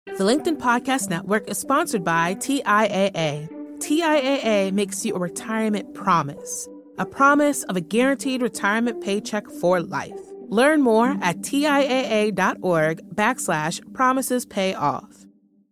The LinkedIn Podcast Network is sponsored by TIAA. TIAA makes you a retirement promise, a promise of a guaranteed retirement paycheck for life. Learn more at TIAA.org/promises pay off.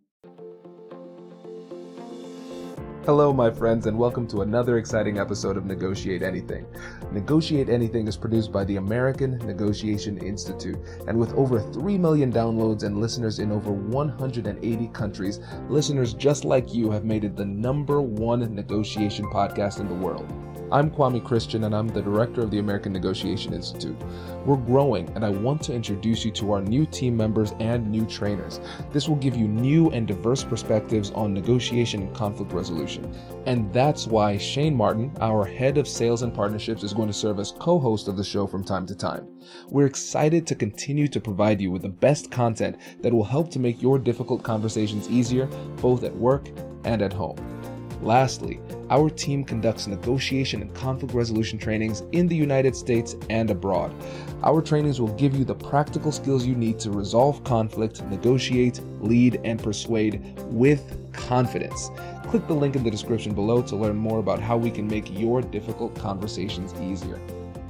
Hello, my friends, and welcome to another exciting episode of Negotiate Anything. Negotiate Anything is produced by the American Negotiation Institute, and with over 3 million downloads and listeners in over 180 countries, listeners just like you have made it the #1 negotiation podcast in the world. I'm Kwame Christian, and I'm the director of the American Negotiation Institute. We're growing, and I want to introduce you to our new team members and new trainers. This will give you new and diverse perspectives on negotiation and conflict resolution. And that's why Shane Martin, our head of sales and partnerships, is going to serve as co-host of the show from time to time. We're excited to continue to provide you with the best content that will help to make your difficult conversations easier, both at work and at home. Lastly, our team conducts negotiation and conflict resolution trainings in the United States and abroad. Our trainings will give you the practical skills you need to resolve conflict, negotiate, lead, and persuade with confidence. Click the link in the description below to learn more about how we can make your difficult conversations easier.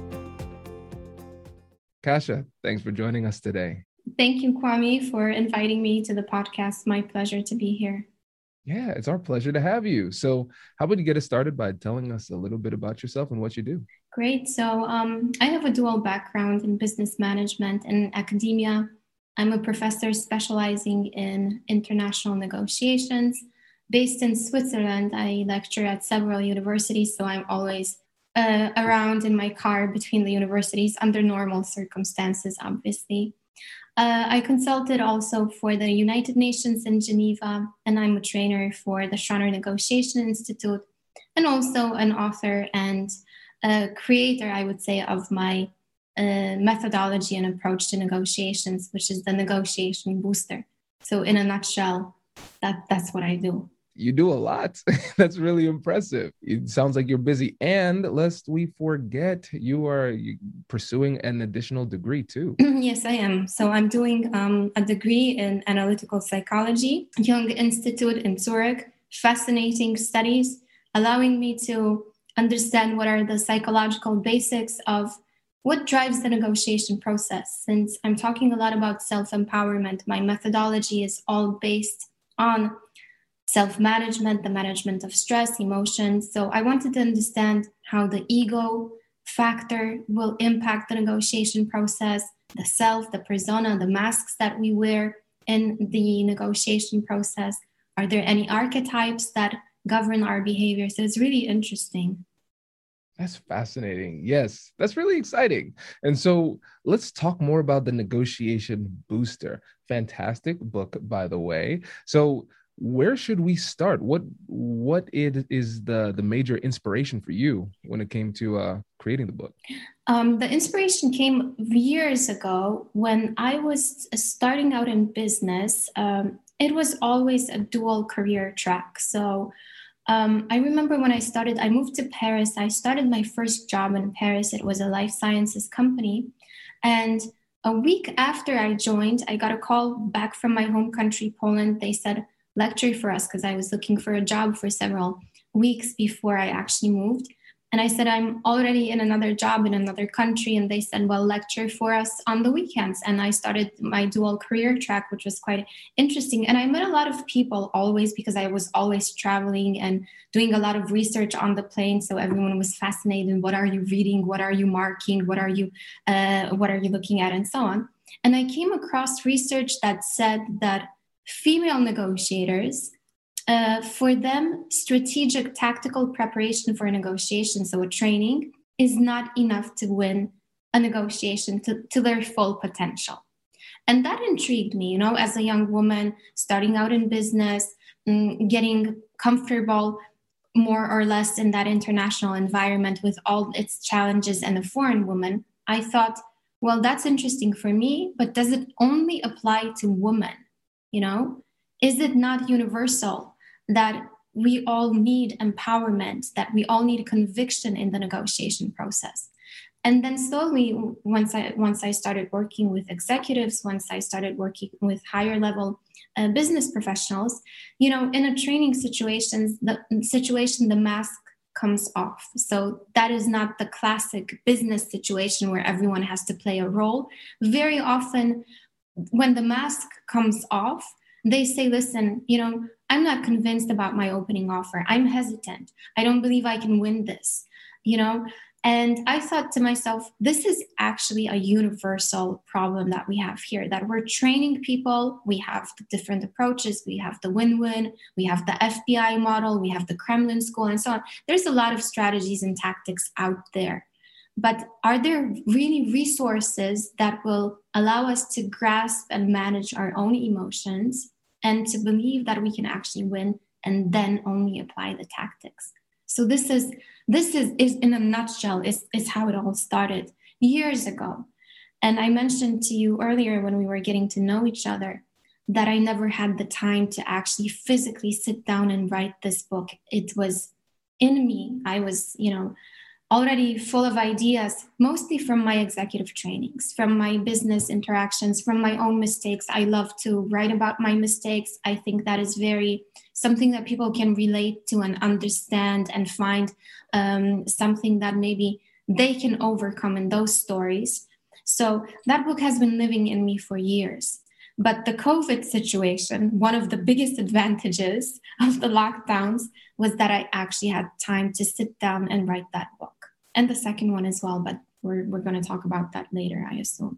Kasia, thanks for joining us today. Thank you, Kwame, for inviting me to the podcast. My pleasure to be here. Yeah, it's our pleasure to have you. So how about you get us started by telling us a little bit about yourself and what you do? Great. So I have a dual background in business management and academia. I'm a professor specializing in international negotiations. Based in Switzerland, I lecture at several universities, so I'm always around in my car between the universities under normal circumstances, obviously. I consulted also for the United Nations in Geneva, and I'm a trainer for the Schroner Negotiation Institute, and also an author and a creator, I would say, of my methodology and approach to negotiations, which is the Negotiation Booster. So in a nutshell, that's what I do. You do a lot. That's really impressive. It sounds like you're busy. And lest we forget, you are pursuing an additional degree too. Yes, I am. So I'm doing a degree in analytical psychology, Jung Institute in Zurich. Fascinating studies, allowing me to understand what are the psychological basics of what drives the negotiation process. Since I'm talking a lot about self-empowerment, my methodology is all based on self-management, the management of stress, emotions. So I wanted to understand how the ego factor will impact the negotiation process, the self, the persona, the masks that we wear in the negotiation process. Are there any archetypes that govern our behavior? So it's really interesting. That's fascinating. Yes, that's really exciting. And so let's talk more about the Negotiation Booster. Fantastic book, by the way. So where should we start? What is the major inspiration for you when it came to creating the book? The inspiration came years ago when I was starting out in business. It was always a dual career track. So I remember when I moved to Paris. I started my first job in Paris. It was a life sciences company. And a week after I joined, I got a call back from my home country, Poland. They said, lecture for us, because I was looking for a job for several weeks before I actually moved. And I said, I'm already in another job in another country. And they said, well, lecture for us on the weekends. And I started my dual career track, which was quite interesting. And I met a lot of people always, because I was always traveling and doing a lot of research on the plane. So everyone was fascinated. What are you reading? What are you marking? What are you looking at? And so on. And I came across research that said that female negotiators, for them, strategic tactical preparation for a negotiation, so a training, is not enough to win a negotiation to their full potential. And that intrigued me, as a young woman starting out in business, getting comfortable more or less in that international environment with all its challenges, and a foreign woman. I thought, well, that's interesting for me, but does it only apply to women? Is it not universal that we all need empowerment, that we all need conviction in the negotiation process? And then slowly, once I started working with executives, once I started working with higher level business professionals, in a training the mask comes off. So that is not the classic business situation where everyone has to play a role. Very often, when the mask comes off, they say, listen, I'm not convinced about my opening offer. I'm hesitant. I don't believe I can win this, And I thought to myself, this is actually a universal problem that we have here, that we're training people. We have the different approaches. We have the win-win. We have the FBI model. We have the Kremlin school and so on. There's a lot of strategies and tactics out there. But are there really resources that will allow us to grasp and manage our own emotions and to believe that we can actually win and then only apply the tactics? So this is in a nutshell is how it all started years ago. And I mentioned to you earlier when we were getting to know each other that I never had the time to actually physically sit down and write this book. It was in me. I was, already full of ideas, mostly from my executive trainings, from my business interactions, from my own mistakes. I love to write about my mistakes. I think that is something that people can relate to and understand and find something that maybe they can overcome in those stories. So that book has been living in me for years. But the COVID situation, one of the biggest advantages of the lockdowns was that I actually had time to sit down and write that book. And the second one as well, but we're going to talk about that later, I assume.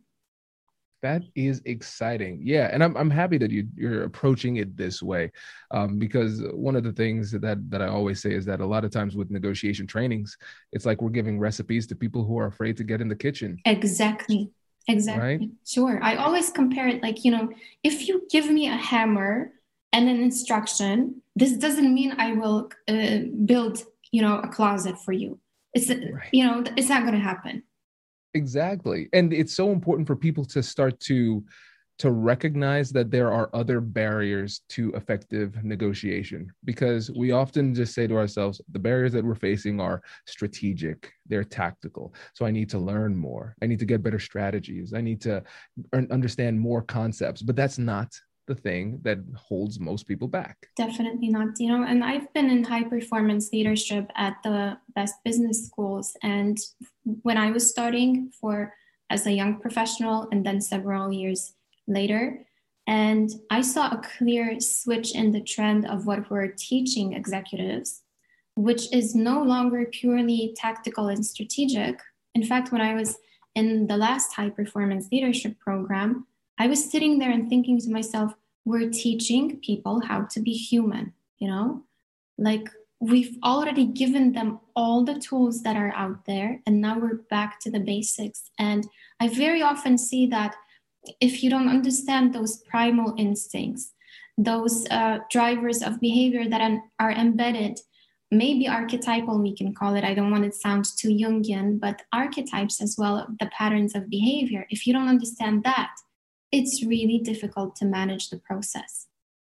That is exciting. Yeah. And I'm happy that you're approaching it this way, because one of the things that I always say is that a lot of times with negotiation trainings, it's like we're giving recipes to people who are afraid to get in the kitchen. Exactly. Right? Sure. I always compare it like, if you give me a hammer and an instruction, this doesn't mean I will build, a closet for you. It's, right. It's not going to happen. Exactly. And it's so important for people to start to recognize that there are other barriers to effective negotiation, because we often just say to ourselves, the barriers that we're facing are strategic, they're tactical. So I need to learn more. I need to get better strategies. I need to understand more concepts, but that's not the thing that holds most people back. Definitely not, and I've been in high performance leadership at the best business schools. And when I was starting as a young professional and then several years later, and I saw a clear switch in the trend of what we're teaching executives, which is no longer purely tactical and strategic. In fact, when I was in the last high performance leadership program, I was sitting there and thinking to myself, we're teaching people how to be human, like we've already given them all the tools that are out there. And now we're back to the basics. And I very often see that if you don't understand those primal instincts, those drivers of behavior that are embedded, maybe archetypal, we can call it. I don't want it to sound too Jungian, but archetypes as well, the patterns of behavior. If you don't understand that, it's really difficult to manage the process.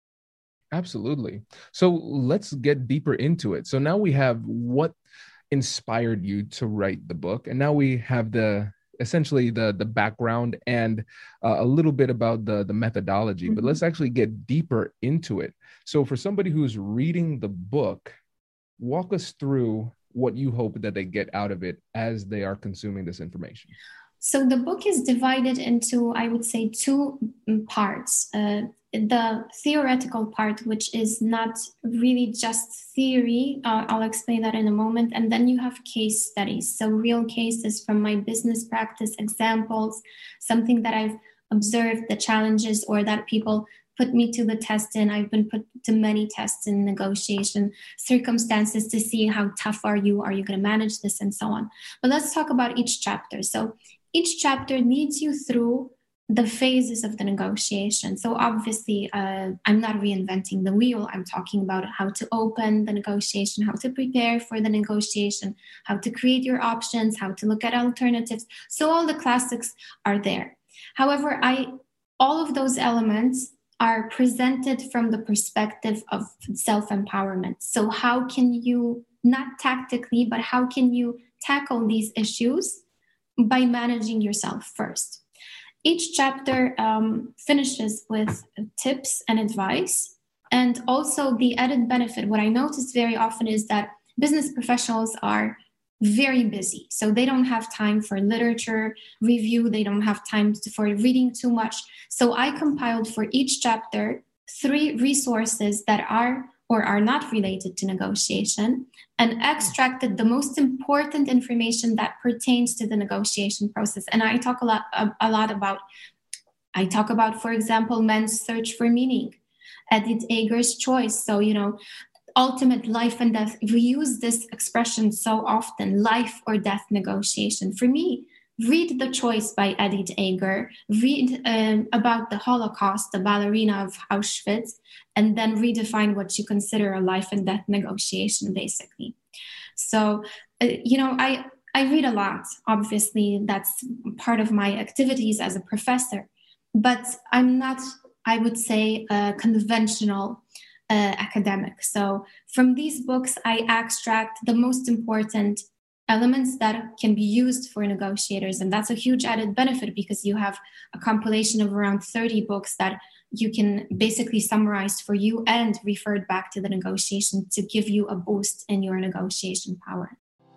Absolutely. So let's get deeper into it. So now we have what inspired you to write the book, and now we have essentially the background and a little bit about the methodology, but let's actually get deeper into it. So for somebody who's reading the book, walk us through what you hope that they get out of it as they are consuming this information. So the book is divided into, I would say, two parts. The theoretical part, which is not really just theory. I'll explain that in a moment. And then you have case studies. So real cases from my business practice, examples, something that I've observed, the challenges, or that people put me to the test in. I've been put to many tests in negotiation circumstances to see how tough are you going to manage this, and so on. But let's talk about each chapter. So each chapter leads you through the phases of the negotiation. So obviously, I'm not reinventing the wheel. I'm talking about how to open the negotiation, how to prepare for the negotiation, how to create your options, how to look at alternatives. So all the classics are there. However, all of those elements are presented from the perspective of self-empowerment. So how can you, not tactically, but how can you tackle these issues? By managing yourself first. each chapter finishes with tips and advice. And also the added benefit, what I noticed very often is that business professionals are very busy. So they don't have time for literature review. They don't have time for reading too much. So I compiled for each chapter 3 resources that are or are not related to negotiation and extracted the most important information that pertains to the negotiation process. And I talk about, for example, Men's Search for Meaning, Edith Eger's Choice. So, ultimate life and death. We use this expression so often, life or death negotiation. For me, read The Choice by Edith Eger, read about the Holocaust, the ballerina of Auschwitz, and then redefine what you consider a life and death negotiation, basically. So, I read a lot. Obviously, that's part of my activities as a professor, but I'm not, I would say, a conventional academic. So from these books, I extract the most important elements that can be used for negotiators. And that's a huge added benefit because you have a compilation of around 30 books that you can basically summarize for you and referred back to the negotiation to give you a boost in your negotiation power.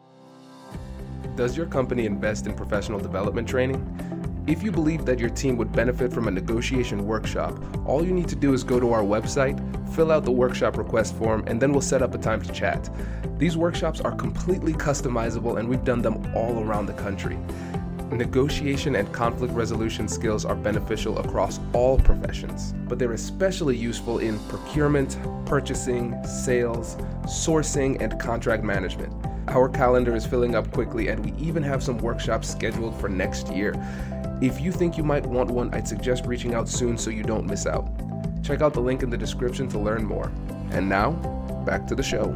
Does your company invest in professional development training? If you believe that your team would benefit from a negotiation workshop, all you need to do is go to our website, fill out the workshop request form, and then we'll set up a time to chat. These workshops are completely customizable, and we've done them all around the country. Negotiation and conflict resolution skills are beneficial across all professions, but they're especially useful in procurement, purchasing, sales, sourcing, and contract management. Our calendar is filling up quickly, and we even have some workshops scheduled for next year. If you think you might want one, I'd suggest reaching out soon so you don't miss out. Check out the link in the description to learn more. And now, back to the show.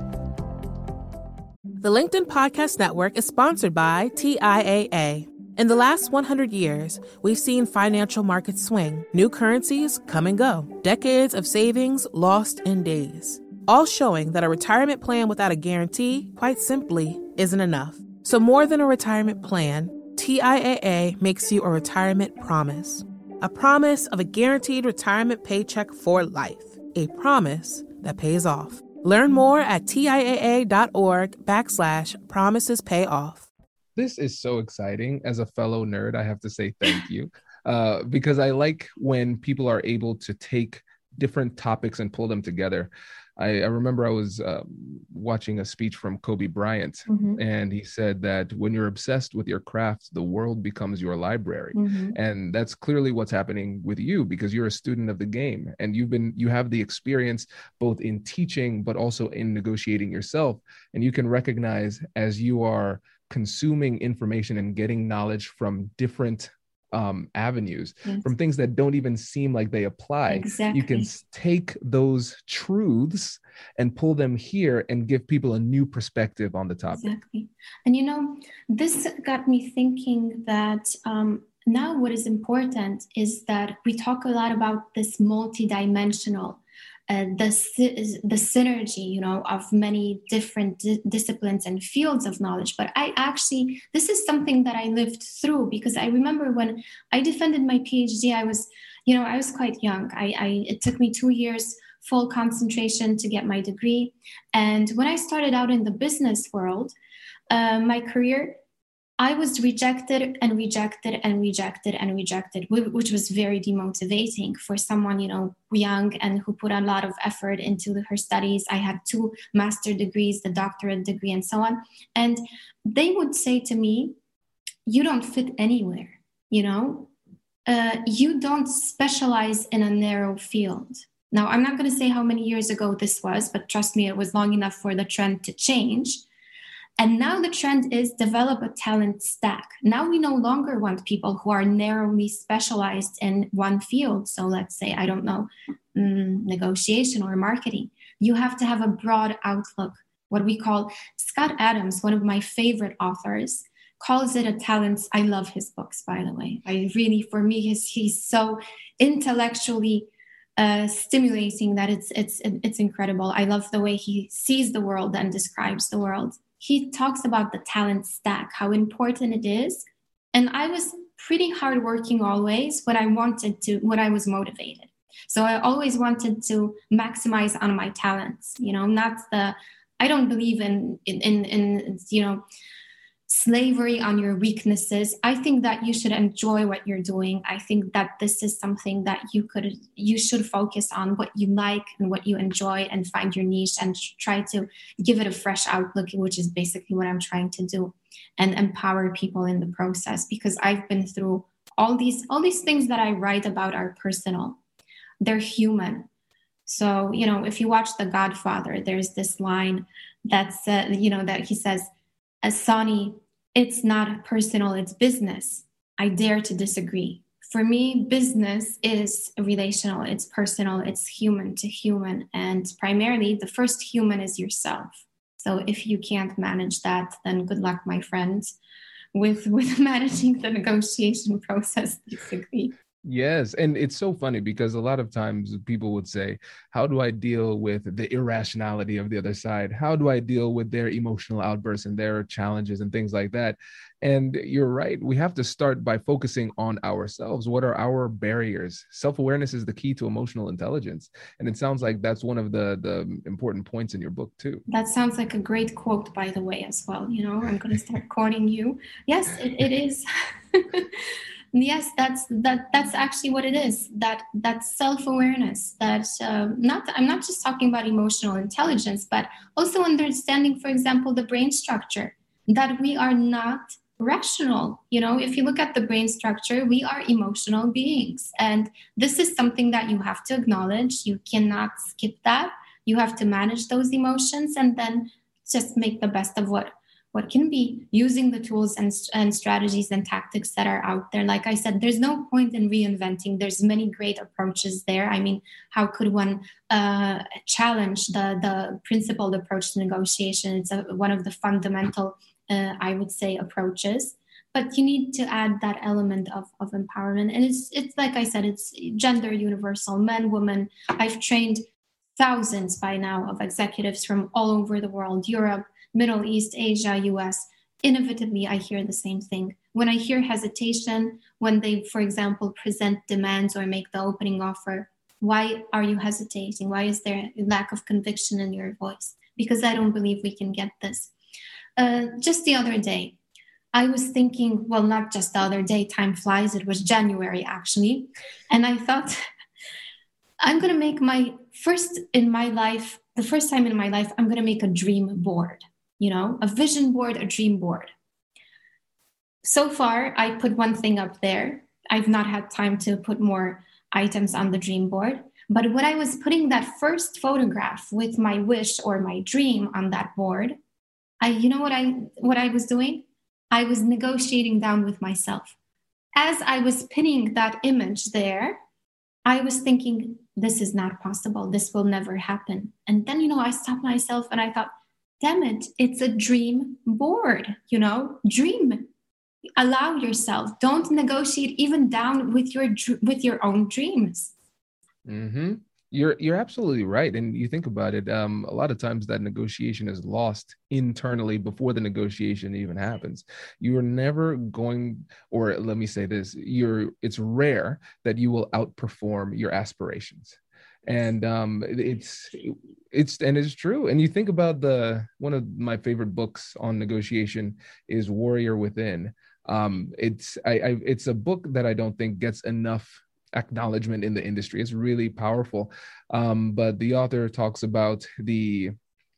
The LinkedIn Podcast Network is sponsored by TIAA. In the last 100 years, we've seen financial markets swing, new currencies come and go, decades of savings lost in days, all showing that a retirement plan without a guarantee, quite simply, isn't enough. So more than a retirement plan, TIAA makes you a retirement promise. A promise of a guaranteed retirement paycheck for life. A promise that pays off. Learn more at TIAA.org/promisespayoff. This is so exciting. As a fellow nerd, I have to say thank you because I like when people are able to take different topics and pull them together. I remember I was watching a speech from Kobe Bryant, and he said that when you're obsessed with your craft, the world becomes your library. And that's clearly what's happening with you because you're a student of the game and you have the experience both in teaching, but also in negotiating yourself. And you can recognize as you are consuming information and getting knowledge from different avenues, from things that don't even seem like they apply. Exactly. You can take those truths and pull them here and give people a new perspective on the topic. Exactly. And this got me thinking that now what is important is that we talk a lot about this multidimensional the synergy, of many different disciplines and fields of knowledge. But this is something that I lived through because I remember when I defended my PhD, I was quite young. It took me 2 years full concentration to get my degree. And when I started out in the business world, my career, I was rejected and rejected and rejected and rejected, which was very demotivating for someone, young and who put a lot of effort into her studies. I had 2 master's degrees, the doctorate degree, and so on. And they would say to me, you don't fit anywhere, you don't specialize in a narrow field. Now, I'm not going to say how many years ago this was, but trust me, it was long enough for the trend to change. And now the trend is develop a talent stack. Now we no longer want people who are narrowly specialized in one field. So let's say, I don't know, negotiation or marketing. You have to have a broad outlook, what we call, Scott Adams, one of my favorite authors, calls it a talent. I love his books, by the way. For me, he's so intellectually stimulating that it's incredible. I love the way he sees the world and describes the world. He talks about the talent stack, how important it is. And I was pretty hardworking always when I was motivated. So I always wanted to maximize on my talents, I don't believe in slavery on your weaknesses. I think that you should enjoy what you're doing. I think that this is something that you should focus on what you like and what you enjoy and find your niche and try to give it a fresh outlook, which is basically what I'm trying to do, and empower people in the process, because I've been through all these things that I write about are personal. They're human. So, if you watch The Godfather, there's this line that's, that he says, Sonny, it's not personal, it's business. I dare to disagree. For me, business is relational, it's personal, it's human to human. And primarily, the first human is yourself. So if you can't manage that, then good luck, my friends, with managing the negotiation process, basically. Yes. And it's so funny because a lot of times people would say, how do I deal with the irrationality of the other side? How do I deal with their emotional outbursts and their challenges and things like that? And you're right. We have to start by focusing on ourselves. What are our barriers? Self-awareness is the key to emotional intelligence. And it sounds like that's one of the important points in your book too. That sounds like a great quote, by the way, as well. I'm going to start quoting you. Yes, it is. Yes, that's actually what it is. That self-awareness. I'm not just talking about emotional intelligence, but also understanding, for example, the brain structure. That we are not rational. If you look at the brain structure, we are emotional beings, and this is something that you have to acknowledge. You cannot skip that. You have to manage those emotions, and then just make the best of what can be, using the tools and strategies and tactics that are out there. Like I said, there's no point in reinventing. There's many great approaches there. I mean, how could one challenge the principled approach to negotiation? It's one of the fundamental, I would say, approaches. But you need to add that element of empowerment. And it's like I said, it's gender universal, men, women. I've trained thousands by now of executives from all over the world, Europe, Middle East, Asia, US. Inevitably, I hear the same thing. When I hear hesitation, when they, for example, present demands or make the opening offer, why are you hesitating? Why is there a lack of conviction in your voice? Because I don't believe we can get this. Just the other day, I was thinking, well, not just the other day, time flies. It was January, actually. And I thought, I'm going to make the first time in my life, I'm going to make a dream board. A vision board, a dream board. So far, I put one thing up there. I've not had time to put more items on the dream board. But when I was putting that first photograph with my wish or my dream on that board, what I was doing? I was negotiating down with myself. As I was pinning that image there, I was thinking, this is not possible. This will never happen. And then, I stopped myself and I thought, damn it, it's a dream board, dream. Allow yourself. Don't negotiate even down with your own dreams. Mm-hmm. You're absolutely right. And you think about it, a lot of times that negotiation is lost internally before the negotiation even happens. You are never going, or let me say this, it's rare that you will outperform your aspirations. And it's true. And you think about one of my favorite books on negotiation is Warrior Within. It's a book that I don't think gets enough acknowledgement in the industry. It's really powerful. But the author talks about the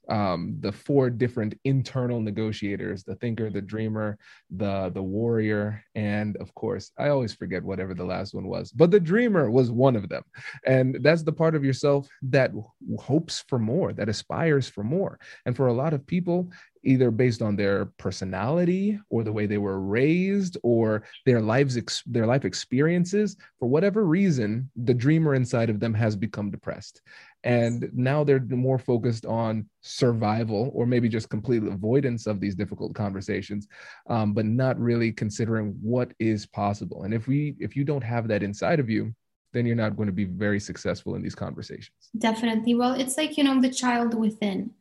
4 different internal negotiators: the thinker, the dreamer, the warrior, and of course, I always forget whatever the last one was, but the dreamer was one of them. And that's the part of yourself that hopes for more, that aspires for more. And for a lot of people, either based on their personality or the way they were raised or their life experiences, for whatever reason, the dreamer inside of them has become depressed. And now they're more focused on survival, or maybe just complete avoidance of these difficult conversations, but not really considering what is possible. And if you don't have that inside of you, then you're not going to be very successful in these conversations. Definitely. Well, it's like, the child within.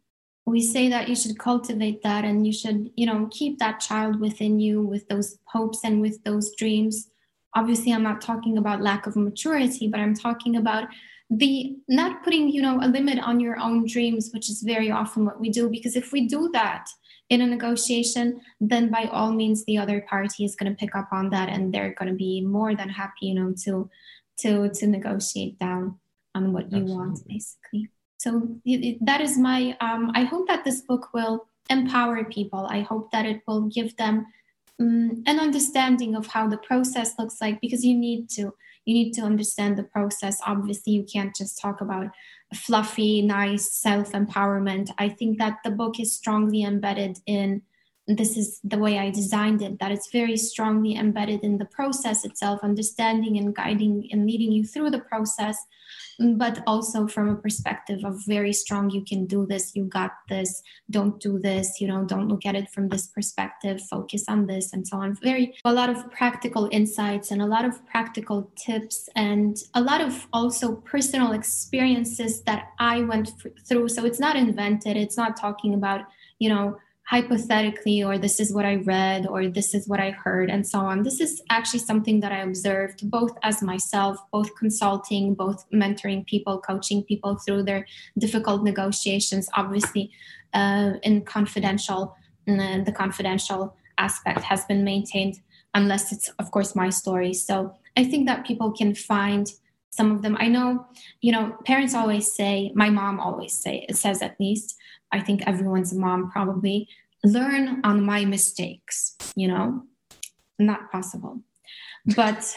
we say that you should cultivate that, and you should, keep that child within you with those hopes and with those dreams. Obviously, I'm not talking about lack of maturity, but I'm talking about the not putting, a limit on your own dreams, which is very often what we do. Because if we do that in a negotiation, then by all means, the other party is going to pick up on that, and they're going to be more than happy, to negotiate down on what you want, basically. So that is my, I hope that this book will empower people. I hope that it will give them an understanding of how the process looks like, because you need to understand the process. Obviously, you can't just talk about fluffy, nice self-empowerment. I think that the book is strongly embedded in, this is the way I designed it, that it's very strongly embedded in the process itself, understanding and guiding and leading you through the process, but also from a perspective of very strong, you can do this, you got this, don't do this, don't look at it from this perspective, focus on this, and so on. A lot of practical insights and a lot of practical tips, and a lot of also personal experiences that I went through. So it's not invented. It's not talking about, hypothetically, or this is what I read, or this is what I heard, and so on. This is actually something that I observed, both as myself, both consulting, both mentoring people, coaching people through their difficult negotiations, obviously in confidential. The confidential aspect has been maintained, unless it's, of course, my story. So I think that people can find some of them. I know, parents always say, my mom always says at least, I think everyone's mom probably, learn on my mistakes, not possible. But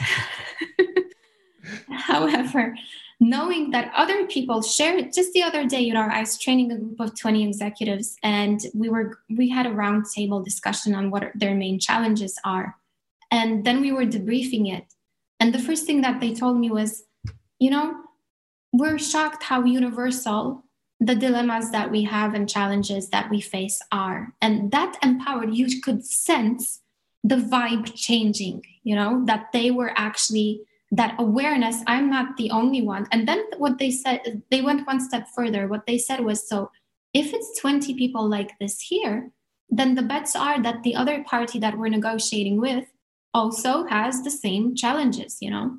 however, knowing that other people share it, just the other day, I was training a group of 20 executives, and we had a roundtable discussion on what their main challenges are. And then we were debriefing it. And the first thing that they told me was, we're shocked how universal the dilemmas that we have and challenges that we face are. And that empowered, you could sense the vibe changing, that they were actually, that awareness, I'm not the only one. And then what they said, they went one step further. What they said was, so if it's 20 people like this here, then the bets are that the other party that we're negotiating with also has the same challenges,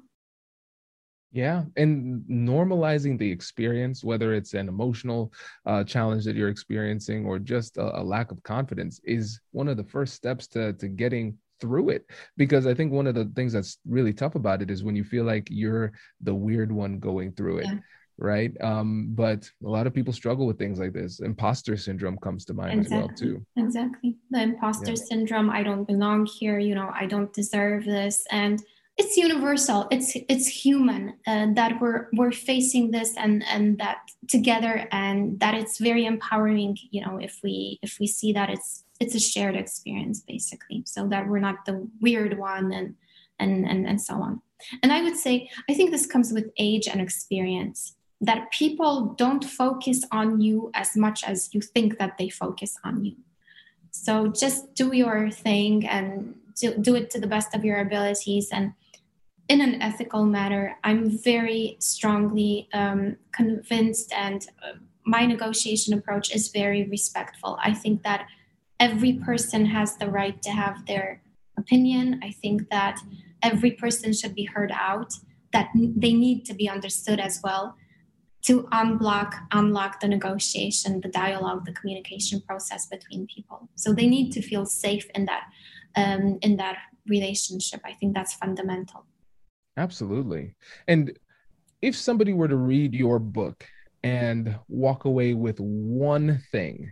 Yeah, and normalizing the experience, whether it's an emotional challenge that you're experiencing or just a lack of confidence, is one of the first steps to getting through it. Because I think one of the things that's really tough about it is when you feel like you're the weird one going through it, right? But a lot of people struggle with things like this. Imposter syndrome comes to mind as well, too. Exactly. The imposter syndrome, I don't belong here, I don't deserve this. And it's universal. It's human that we're facing this and that together, and that it's very empowering. If we see that it's a shared experience, basically, so that we're not the weird one and so on. And I would say, I think this comes with age and experience, that people don't focus on you as much as you think that they focus on you. So just do your thing and do it to the best of your abilities, and in an ethical manner. I'm very strongly convinced, and my negotiation approach is very respectful. I think that every person has the right to have their opinion. I think that every person should be heard out, that they need to be understood as well, to unlock the negotiation, the dialogue, the communication process between people. So they need to feel safe in that relationship. I think that's fundamental. Absolutely. And if somebody were to read your book and walk away with one thing,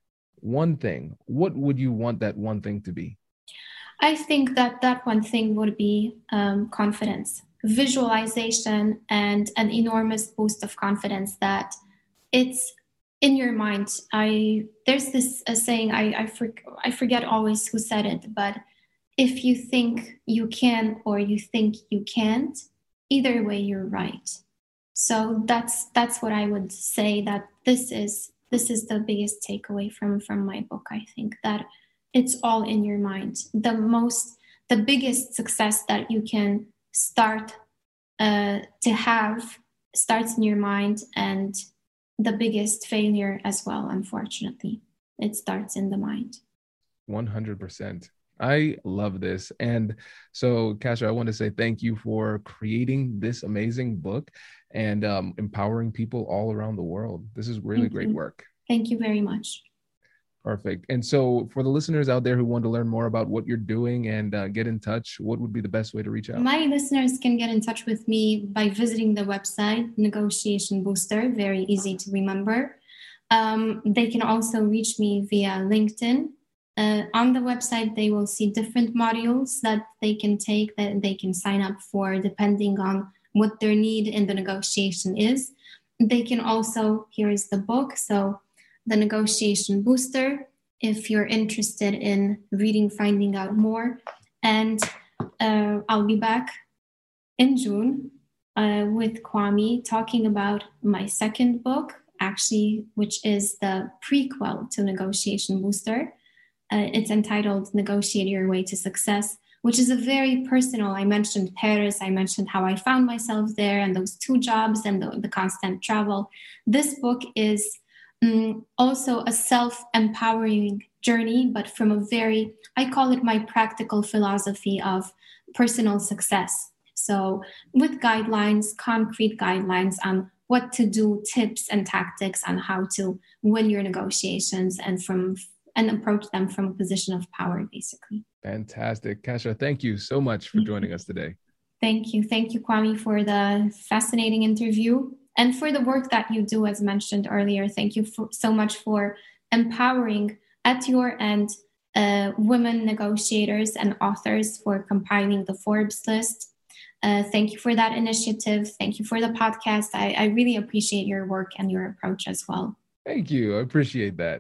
what would you want that one thing to be? I think that one thing would be confidence, visualization, and an enormous boost of confidence that it's in your mind. There's this saying, I forget always who said it, but if you think you can or you think you can't, either way, you're right. So that's what I would say, that this is the biggest takeaway from my book. I think that it's all in your mind. The biggest success that you can start to have starts in your mind, and the biggest failure as well, unfortunately. It starts in the mind. 100%. I love this. And so, Kasha, I want to say thank you for creating this amazing book and empowering people all around the world. This is really great work. Thank you very much. Perfect. And so for the listeners out there who want to learn more about what you're doing and get in touch, what would be the best way to reach out? My listeners can get in touch with me by visiting the website, Negotiation Booster, very easy to remember. They can also reach me via LinkedIn. On the website, they will see different modules that they can take, that they can sign up for, depending on what their need in the negotiation is. They can also, here is the book, so the Negotiation Booster, if you're interested in reading, finding out more. And I'll be back in June with Kwame talking about my second book, actually, which is the prequel to Negotiation Booster. It's entitled Negotiate Your Way to Success, which is a very personal. I mentioned Paris, I mentioned how I found myself there and those 2 jobs and the constant travel. This book is also a self-empowering journey, but from a very, I call it my practical philosophy of personal success. So with guidelines, concrete guidelines on what to do, tips and tactics on how to win your negotiations and approach them from a position of power, basically. Fantastic. Kasha, thank you so much for joining us today. Thank you. Thank you, Kwame, for the fascinating interview and for the work that you do, as mentioned earlier. Thank you so much for empowering at your end women negotiators and authors, for compiling the Forbes list. Thank you for that initiative. Thank you for the podcast. I really appreciate your work and your approach as well. Thank you. I appreciate that.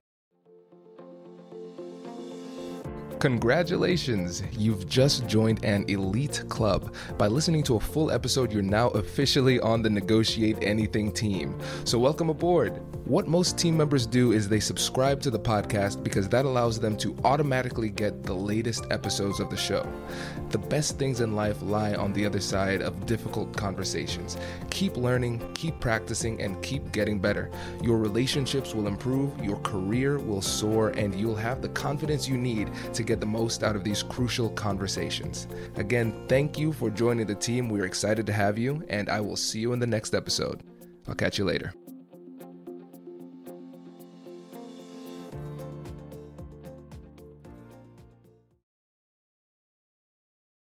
Congratulations, you've just joined an elite club. By listening to a full episode, you're now officially on the Negotiate Anything team. So welcome aboard. What most team members do is they subscribe to the podcast because that allows them to automatically get the latest episodes of the show. The best things in life lie on the other side of difficult conversations. Keep learning, keep practicing, and keep getting better. Your relationships will improve, your career will soar, and you'll have the confidence you need to get the most out of these crucial conversations. Again, thank you for joining the team. We're excited to have you, and I will see you in the next episode. I'll catch you later.